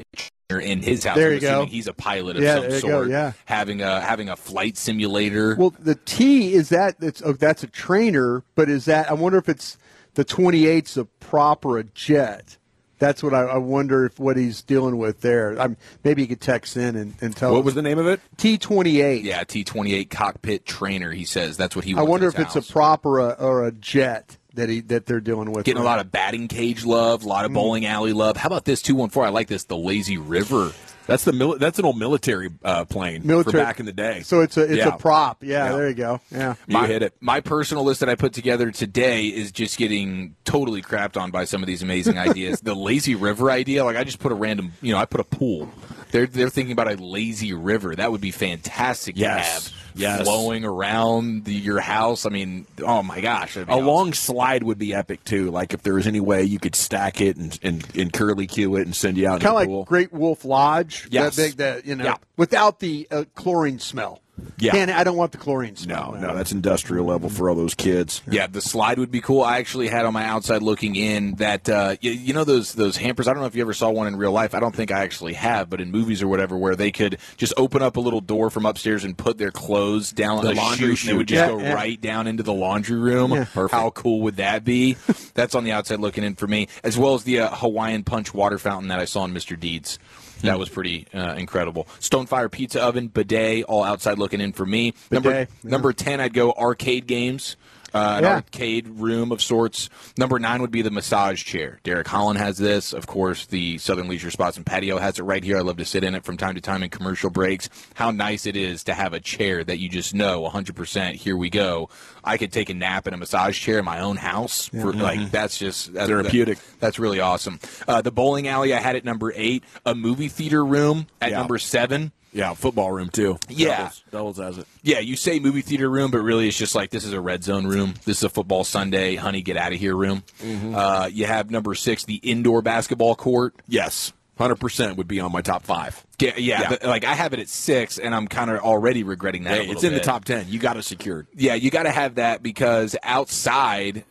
[SPEAKER 7] in his house.
[SPEAKER 8] There
[SPEAKER 7] I'm
[SPEAKER 8] you
[SPEAKER 7] assuming
[SPEAKER 8] go.
[SPEAKER 7] he's a pilot of
[SPEAKER 8] Yeah,
[SPEAKER 7] some
[SPEAKER 8] there you
[SPEAKER 7] sort.
[SPEAKER 8] go, yeah.
[SPEAKER 7] Having a flight simulator.
[SPEAKER 8] Well, the T is that's a trainer, but is that I wonder if it's the 28's a prop or a jet. That's what I wonder if what he's dealing with there. Maybe you could text in and tell.
[SPEAKER 6] What was the name of it?
[SPEAKER 8] T28.
[SPEAKER 7] Yeah, T28 cockpit trainer. He says that's what he.
[SPEAKER 8] I
[SPEAKER 7] wants
[SPEAKER 8] wonder
[SPEAKER 7] in
[SPEAKER 8] if
[SPEAKER 7] his
[SPEAKER 8] it's
[SPEAKER 7] house.
[SPEAKER 8] a prop or a jet that they're dealing with.
[SPEAKER 7] Getting a lot of batting cage love, a lot of bowling alley love. How about this 214? I like this. The Lazy River.
[SPEAKER 6] That's that's an old military plane for back in the day.
[SPEAKER 8] So it's a prop. Yeah, there you go. Yeah,
[SPEAKER 6] you hit it.
[SPEAKER 7] My personal list that I put together today is just getting totally crapped on by some of these amazing ideas. The Lazy River idea, like I just put a random, I put a pool. They're thinking about a lazy river. That would be fantastic to have.
[SPEAKER 6] Yes.
[SPEAKER 7] Flowing around your house. I mean, oh my gosh.
[SPEAKER 6] A long slide would be epic too. Like if there was any way you could stack it and curly cue it and send you out
[SPEAKER 8] kind of
[SPEAKER 6] in the pool.
[SPEAKER 8] like Great Wolf Lodge.
[SPEAKER 6] Yes.
[SPEAKER 8] That big, without the chlorine smell.
[SPEAKER 6] Yeah.
[SPEAKER 8] I don't want the chlorine smell.
[SPEAKER 6] No, that's industrial level for all those kids.
[SPEAKER 7] Yeah, the slide would be cool. I actually had on my outside looking in that you know those hampers. I don't know if you ever saw one in real life. I don't think I actually have, but in movies or whatever, where they could just open up a little door from upstairs and put their clothes down
[SPEAKER 6] The
[SPEAKER 7] a
[SPEAKER 6] laundry
[SPEAKER 7] chute, and it would just go right down into the laundry room.
[SPEAKER 6] Yeah. Perfect.
[SPEAKER 7] How cool would that be? That's on the outside looking in for me, as well as the Hawaiian Punch water fountain that I saw in Mr. Deeds. That was pretty incredible. Stonefire Pizza Oven, bidet, all outside looking in for me. Number 10, I'd go arcade games. An arcade room of sorts. Number 9 would be the massage chair. Derek Holland has this. Of course, the Southern Leisure Spots and Patio has it right here. I love to sit in it from time to time in commercial breaks. How nice it is to have a chair that you just know 100%, here we go. I could take a nap in a massage chair in my own house. That's just
[SPEAKER 6] therapeutic.
[SPEAKER 7] That's really awesome. The bowling alley I had at number 8. A movie theater room at number 7.
[SPEAKER 6] Yeah, football room too.
[SPEAKER 7] Yeah.
[SPEAKER 6] Doubles as it.
[SPEAKER 7] Yeah, you say movie theater room, but really it's just like this is a red zone room. This is a football Sunday, honey, get out of here room. You have number 6, the indoor basketball court.
[SPEAKER 6] Yes, 100% would be on my top 5.
[SPEAKER 7] Yeah. Like I have it at 6, and I'm kind of already regretting that.
[SPEAKER 6] It's in the top 10. You got it secured.
[SPEAKER 7] Yeah, you got to have that because outside,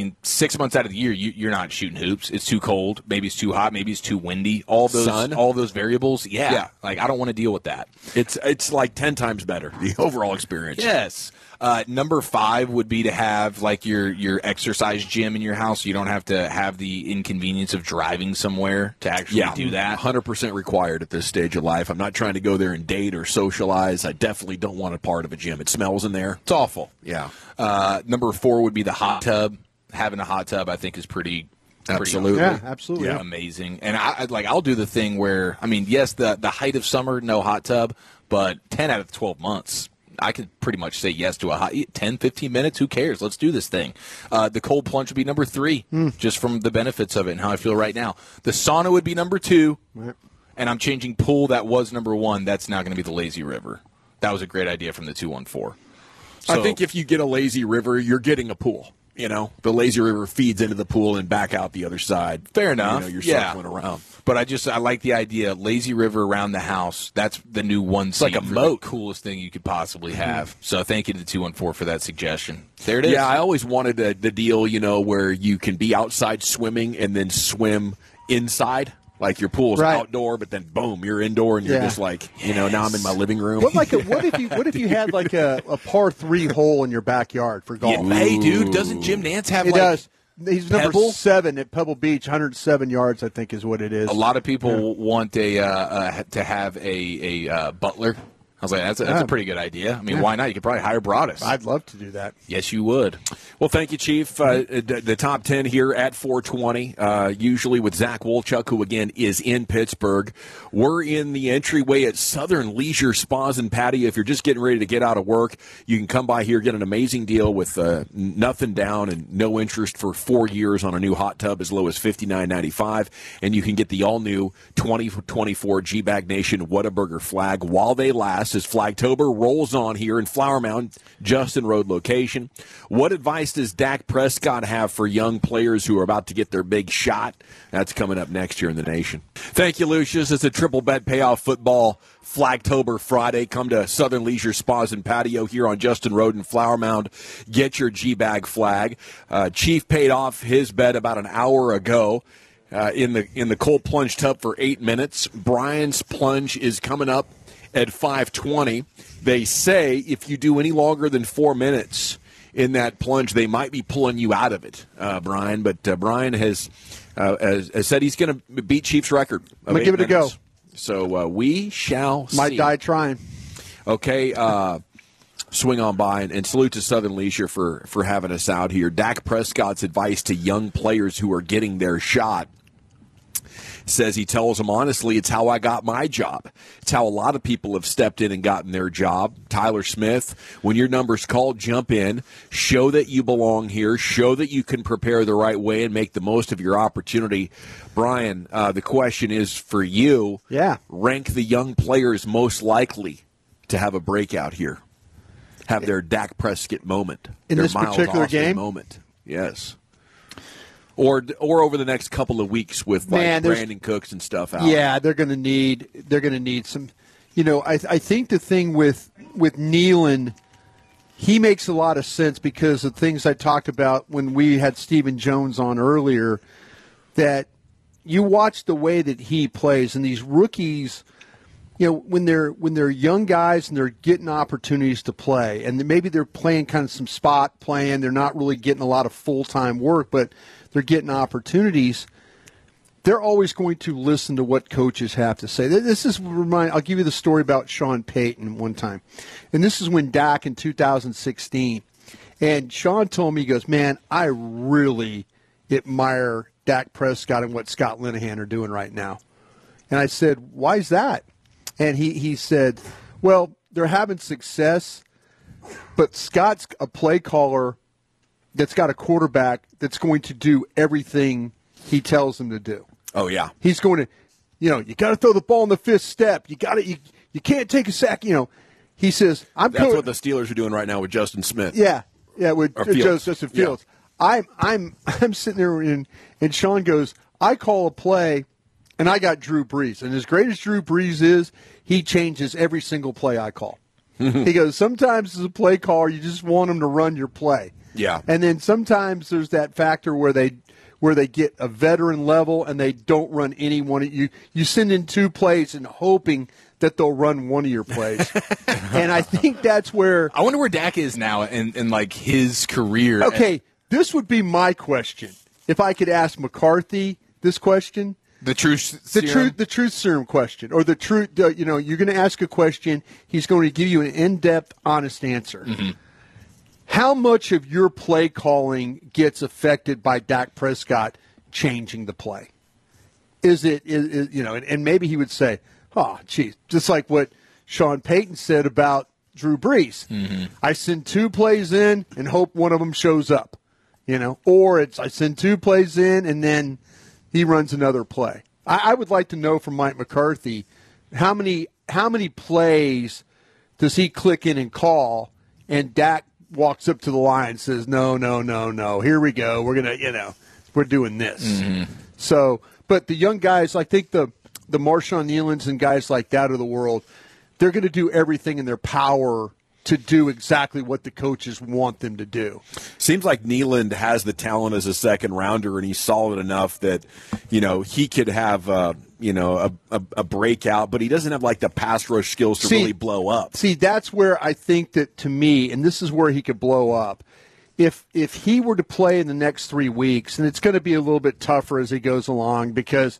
[SPEAKER 7] 6 months out of the year, you're not shooting hoops. It's too cold. Maybe it's too hot. Maybe it's too windy. All those variables. Yeah. Like I don't want to deal with that.
[SPEAKER 6] It's like 10 times better, the overall experience.
[SPEAKER 7] Yes. Number 5 would be to have like your exercise gym in your house. So you don't have to have the inconvenience of driving somewhere to actually do that.
[SPEAKER 6] 100% required at this stage of life. I'm not trying to go there and date or socialize. I definitely don't want a part of a gym. It smells in there.
[SPEAKER 7] It's awful.
[SPEAKER 6] Yeah.
[SPEAKER 7] Number 4 would be the hot tub. Having a hot tub, I think, is pretty
[SPEAKER 6] absolutely.
[SPEAKER 8] Yeah, absolutely.
[SPEAKER 7] Yeah. Amazing. And I'll do the thing where, yes, the height of summer, no hot tub, but 10 out of 12 months, I could pretty much say yes to a hot 10, 15 minutes. Who cares? Let's do this thing. The cold plunge would be number 3, just from the benefits of it and how I feel right now. The sauna would be number 2, and I'm changing pool. That was number 1. That's now going to be the lazy river. That was a great idea from the 214. So,
[SPEAKER 6] I think if you get a lazy river, you're getting a pool. The lazy river feeds into the pool and back out the other side.
[SPEAKER 7] Fair enough.
[SPEAKER 6] You're circling around.
[SPEAKER 7] But I like the idea. Lazy river around the house. That's the new one.
[SPEAKER 6] Like a moat.
[SPEAKER 7] The coolest thing you could possibly have. So thank you to the 214 for that suggestion. There it is.
[SPEAKER 6] Yeah, I always wanted the deal, where you can be outside swimming and then swim inside. Like your pool's outdoor, but then boom, you're indoor, and you're just like, now I'm in my living room.
[SPEAKER 8] What if you had like a par 3 hole in your backyard for golf?
[SPEAKER 7] Yeah. Hey, dude, doesn't Jim Nance have?
[SPEAKER 8] He does. He's
[SPEAKER 7] Pebble?
[SPEAKER 8] number 7 at Pebble Beach, 107 yards, I think, is what it is.
[SPEAKER 7] A lot of people want to have a butler. I was like, that's a pretty good idea. Why not? You could probably hire Broadus.
[SPEAKER 8] I'd love to do that.
[SPEAKER 7] Yes, you would.
[SPEAKER 6] Well, thank you, Chief. The top 10 here at 420, usually with Zach Wolchuk, who, again, is in Pittsburgh. We're in the entryway at Southern Leisure Spas and Patio. If you're just getting ready to get out of work, you can come by here, get an amazing deal with nothing down and no interest for 4 years on a new hot tub as low as $59.95. And you can get the all-new 2024 G-Bag Nation Whataburger flag while they last, as Flagtober rolls on here in Flower Mound, Justin Road location. What advice does Dak Prescott have for young players who are about to get their big shot? That's coming up next year in the nation. Thank you, Lucius. It's a triple bet payoff football Flagtober Friday. Come to Southern Leisure Spas and Patio here on Justin Road in Flower Mound. Get your G-Bag flag. Chief paid off his bet about an hour ago. in the cold plunge tub for 8 minutes. Brian's plunge is coming up at 5:20. They say if you do any longer than 4 minutes in that plunge, they might be pulling you out of it, Brian. But Brian has said he's going to beat Chief's record.
[SPEAKER 8] I'm going to give it a go.
[SPEAKER 6] So we shall see.
[SPEAKER 8] Might die trying.
[SPEAKER 6] Okay, swing on by, and salute to Southern Leisure for having us out here. Dak Prescott's advice to young players who are getting their shot says he tells them honestly, it's how I got my job. It's how a lot of people have stepped in and gotten their job. Tyler Smith, when your number's called, jump in, show that you belong here, show that you can prepare the right way and make the most of your opportunity. Brian, the question is for you.
[SPEAKER 8] Yeah.
[SPEAKER 6] Rank the young players most likely to have a breakout here, have their Dak Prescott moment,
[SPEAKER 8] in
[SPEAKER 6] their
[SPEAKER 8] this
[SPEAKER 6] Miles
[SPEAKER 8] particular
[SPEAKER 6] Austin
[SPEAKER 8] game
[SPEAKER 6] moment. Yes. Or over the next couple of weeks with Brandon Cooks and stuff out.
[SPEAKER 8] Yeah, they're going to need some. I think the thing with Nealon, he makes a lot of sense because of things I talked about when we had Stephen Jones on earlier. That you watch the way that he plays, and these rookies, when they're young guys and they're getting opportunities to play, and maybe they're playing kind of some spot playing, they're not really getting a lot of full-time work, but they're getting opportunities. They're always going to listen to what coaches have to say. I'll give you the story about Sean Payton one time. And this is when Dak in 2016. And Sean told me, he goes, man, I really admire Dak Prescott and what Scott Linehan are doing right now. And I said, why is that? And he said, well, they're having success, but Scott's a play caller that's got a quarterback that's going to do everything he tells him to do.
[SPEAKER 6] Oh, yeah.
[SPEAKER 8] He's going to, you got to throw the ball in the fifth step. You can't take a sack. He says,
[SPEAKER 6] That's what the Steelers are doing right now with Justin Smith.
[SPEAKER 8] Yeah, with Justin Fields.
[SPEAKER 6] Yeah.
[SPEAKER 8] I'm sitting there and Sean goes, I call a play, and I got Drew Brees. And as great as Drew Brees is, he changes every single play I call. He goes, sometimes as a play caller, you just want him to run your play.
[SPEAKER 6] Yeah.
[SPEAKER 8] And then sometimes there's that factor where they get a veteran level and they don't run any one of you. You send in 2 plays and hoping that they'll run one of your plays. And I think that's where
[SPEAKER 7] I wonder where Dak is now in like his career.
[SPEAKER 8] Okay, this would be my question. If I could ask McCarthy this question.
[SPEAKER 7] The truth
[SPEAKER 8] serum question, or the truth. You're going to ask a question. He's going to give you an in-depth, honest answer.
[SPEAKER 7] Mm-hmm.
[SPEAKER 8] How much of your play calling gets affected by Dak Prescott changing the play? Is it and maybe he would say, "Oh, geez," just like what Sean Payton said about Drew Brees.
[SPEAKER 7] Mm-hmm.
[SPEAKER 8] I send 2 plays in and hope one of them shows up. Or I send 2 plays in and then he runs another play. I would like to know from Mike McCarthy how many plays does he click in and call, and Dak walks up to the line and says, no, here we go. We're gonna, we're doing this.
[SPEAKER 7] Mm-hmm.
[SPEAKER 8] So, but the young guys, I think the Marshawn Nealons and guys like that of the world, they're going to do everything in their power to do exactly what the coaches want them to do.
[SPEAKER 6] Seems like Nealon has the talent as a second rounder, and he's solid enough that, he could have, a breakout, but he doesn't have like the pass rush skills to really blow up.
[SPEAKER 8] See, that's where I think that, to me, and this is where he could blow up. If he were to play in the next 3 weeks, and it's going to be a little bit tougher as he goes along because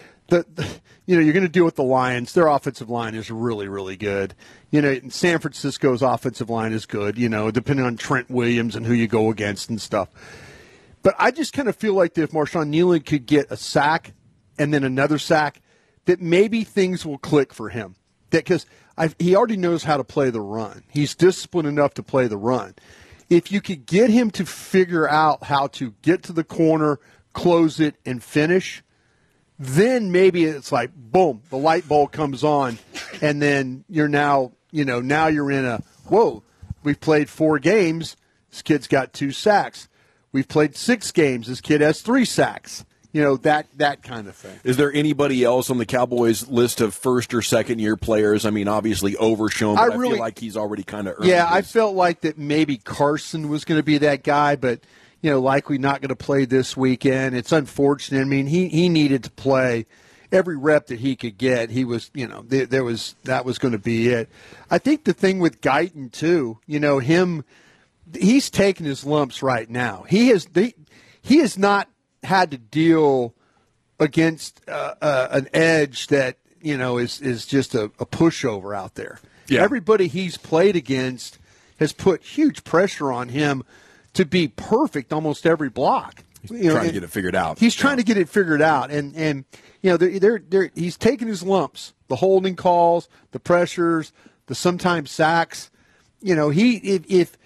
[SPEAKER 8] you're going to deal with the Lions. Their offensive line is really, really good. San Francisco's offensive line is good, depending on Trent Williams and who you go against and stuff. But I just kind of feel like that if Marshawn Nealon could get a sack and then another sack, that maybe things will click for him. Because he already knows how to play the run. He's disciplined enough to play the run. If you could get him to figure out how to get to the corner, close it, and finish, then maybe it's like, boom, the light bulb comes on, and then you're now you're in a, whoa, we've played 4 games, this kid's got 2 sacks. We've played 6 games, this kid has 3 sacks. That kind of thing.
[SPEAKER 6] Is there anybody else on the Cowboys list of first or second year players? I mean, obviously Overshown, but I feel like he's already kind of earned
[SPEAKER 8] I felt like that maybe Carson was going to be that guy, but likely not going to play this weekend. It's unfortunate. I mean, he needed to play every rep that he could get. He was, that was going to be it. I think the thing with Guyton too, he's taking his lumps right now. He has not had to deal against an edge that is just a pushover out there. Yeah. Everybody he's played against has put huge pressure on him to be perfect almost every block.
[SPEAKER 6] He's trying to get it figured out.
[SPEAKER 8] He's trying to get it figured out, and he's taking his lumps, the holding calls, the pressures, the sometimes sacks. If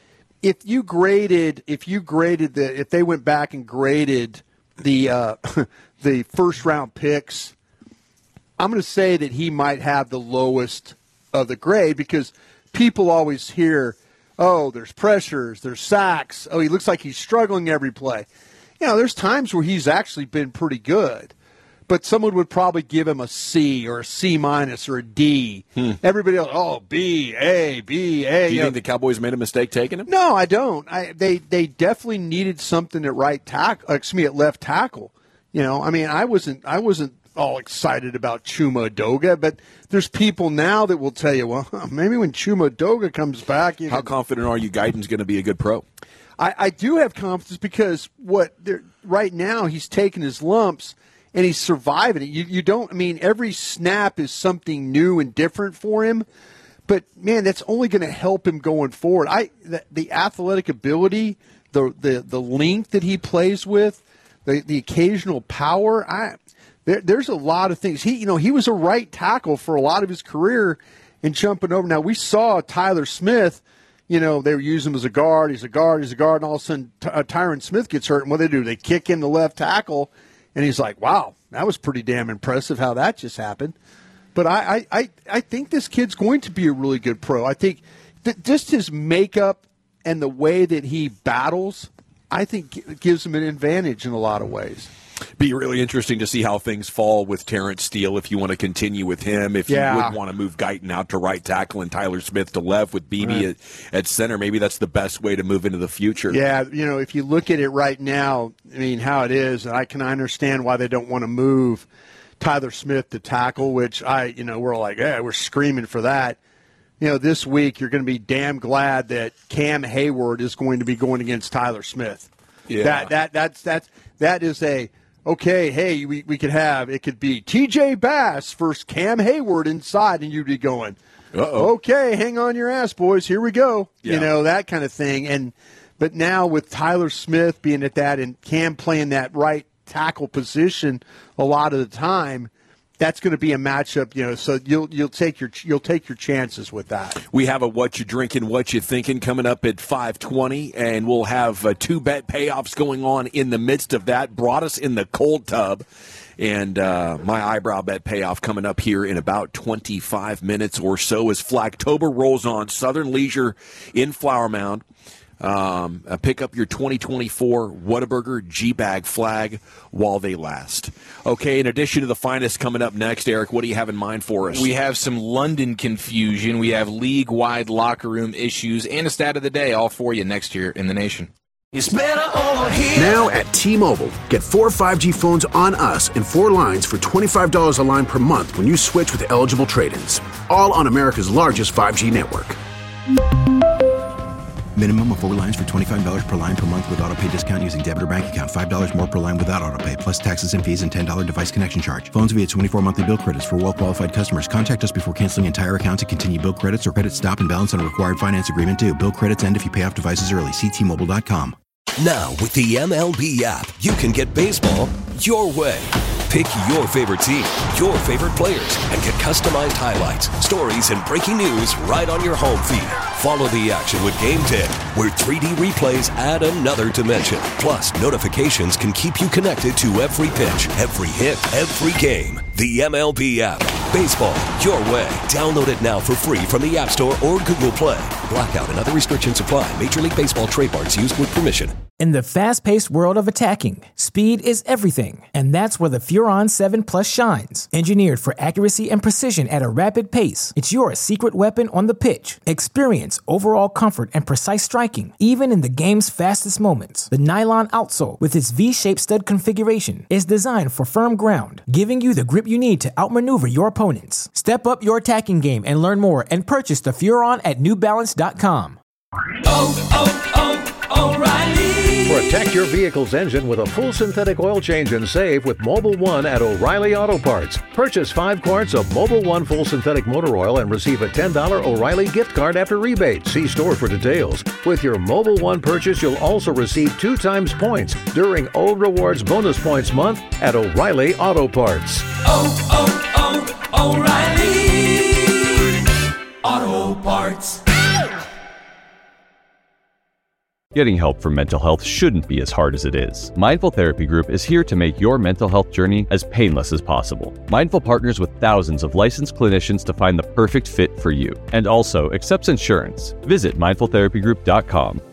[SPEAKER 8] they went back and graded the the first round picks, I'm going to say that he might have the lowest of the grade because people always hear, oh, there's pressures, there's sacks. Oh, he looks like he's struggling every play. There's times where he's actually been pretty good, but someone would probably give him a C or a C minus or a D. Everybody else, oh, B, A, B, A.
[SPEAKER 6] Do you think the Cowboys made a mistake taking him?
[SPEAKER 8] No, I don't. They definitely needed something at left tackle. I wasn't all excited about Chuma Edoga, but there's people now that will tell you, well, maybe when Chuma Edoga comes back.
[SPEAKER 6] How confident are you Guyton's going to be a good pro?
[SPEAKER 8] I do have confidence because right now he's taking his lumps and he's surviving it. Every snap is something new and different for him, but man, that's only going to help him going forward. The athletic ability, the length that he plays with, the occasional power. There's a lot of things. He was a right tackle for a lot of his career and jumping over. Now we saw Tyler Smith. They were using him as a guard. He's a guard, and all of a sudden Tyron Smith gets hurt. And what do? They kick in the left tackle, and he's like, wow, that was pretty damn impressive how that just happened. But I think this kid's going to be a really good pro. I think just his makeup and the way that he battles, I think it gives him an advantage in a lot of ways.
[SPEAKER 6] Be really interesting to see how things fall with Terrence Steele if you want to continue with him. If you would want to move Guyton out to right tackle and Tyler Smith to left with Beebe at center, maybe that's the best way to move into the future.
[SPEAKER 8] Yeah, if you look at it right now, how it is, I can understand why they don't want to move Tyler Smith to tackle, which we're like, we're screaming for that. This week you're going to be damn glad that Cam Hayward is going to be going against Tyler Smith.
[SPEAKER 6] Yeah,
[SPEAKER 8] that is a. Okay, hey, we could have, it could be T.J. Bass versus Cam Hayward inside, and you'd be going, okay, hang on your ass, boys, here we go.
[SPEAKER 6] Yeah.
[SPEAKER 8] That kind of thing. But now with Tyler Smith being at that and Cam playing that right tackle position a lot of the time, that's going to be a matchup, so you'll take your chances with that.
[SPEAKER 6] We have a What You Drinking, What You Thinking coming up at 5:20, and we'll have 2 bet payoffs going on in the midst of that. Brought us in the cold tub, and my eyebrow bet payoff coming up here in about 25 minutes or so as Flagtober rolls on. Southern Leisure in Flower Mound. Pick up your 2024 Whataburger G-Bag flag while they last. Okay, in addition to the finest coming up next, Eric, what do you have in mind for us?
[SPEAKER 7] We have some London confusion. We have league-wide locker room issues and a stat of the day all for you next year in the nation.
[SPEAKER 3] It's better over here. Now at T-Mobile, get 4 5G phones on us and 4 lines for $25 a line per month when you switch with eligible trade-ins. All on America's largest 5G network.
[SPEAKER 4] Minimum of 4 lines for $25 per line per month with autopay discount using debit or bank account. $5 more per line without autopay, plus taxes and fees and $10 device connection charge. Phones via 24 monthly bill credits for well-qualified customers. Contact us before canceling entire account to continue bill credits or credit stop and balance on required finance agreement due. Bill credits end if you pay off devices early. See T-Mobile.com.
[SPEAKER 14] Now, with the MLB app, you can get baseball your way. Pick your favorite team, your favorite players, and get customized highlights, stories, and breaking news right on your home feed. Follow the action with Game Day, where 3D replays add another dimension. Plus, notifications can keep you connected to every pitch, every hit, every game. The MLB app. Baseball your way. Download it now for free from the App Store or Google Play. Blackout and other restrictions apply. Major League Baseball trademarks used with permission.
[SPEAKER 15] In the fast-paced world of attacking, speed is everything, and that's where the Furon 7 Plus shines. Engineered for accuracy and precision at a rapid pace, it's your secret weapon on the pitch. Experience overall comfort and precise striking, even in the game's fastest moments. The nylon outsole, with its V-shaped stud configuration, is designed for firm ground, giving you the grip you need to outmaneuver your opponents. Step up your attacking game and learn more and purchase the Furon at NewBalance.com.
[SPEAKER 16] O'Reilly. Protect your vehicle's engine with a full synthetic oil change and save with Mobil 1 at O'Reilly Auto Parts. Purchase 5 quarts of Mobil 1 full synthetic motor oil and receive a $10 O'Reilly gift card after rebate. See store for details. With your Mobil 1 purchase, you'll also receive 2 times points during O Rewards Bonus Points Month at O'Reilly Auto Parts.
[SPEAKER 14] O'Reilly Auto Parts.
[SPEAKER 12] Getting help for mental health shouldn't be as hard as it is. Mindful Therapy Group is here to make your mental health journey as painless as possible. Mindful partners with thousands of licensed clinicians to find the perfect fit for you, and also accepts insurance. Visit mindfultherapygroup.com.